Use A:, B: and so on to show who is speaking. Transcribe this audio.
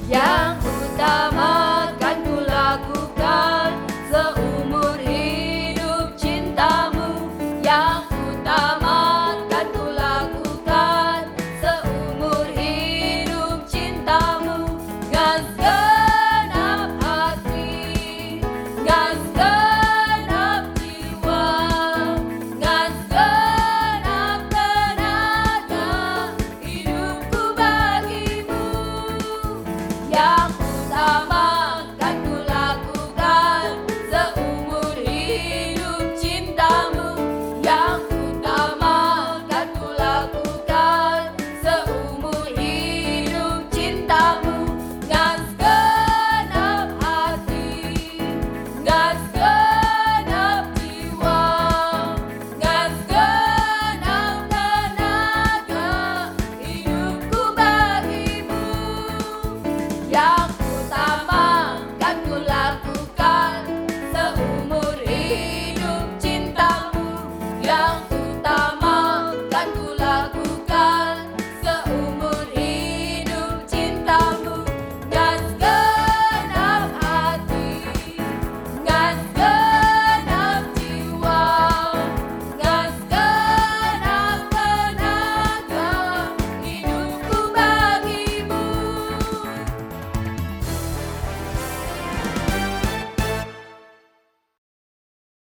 A: Yang utama kan ku lakukan seumur hidup cintamu. Yang utama kan ku lakukan seumur hidup cintamu. Dengan segenap hati, dengan segenap jiwa, dengan segenap tenaga, hidupku bagimu. Yang utama kan ku lakukan seumur hidup cintamu. Yang utama kan ku lakukan seumur hidup cintamu.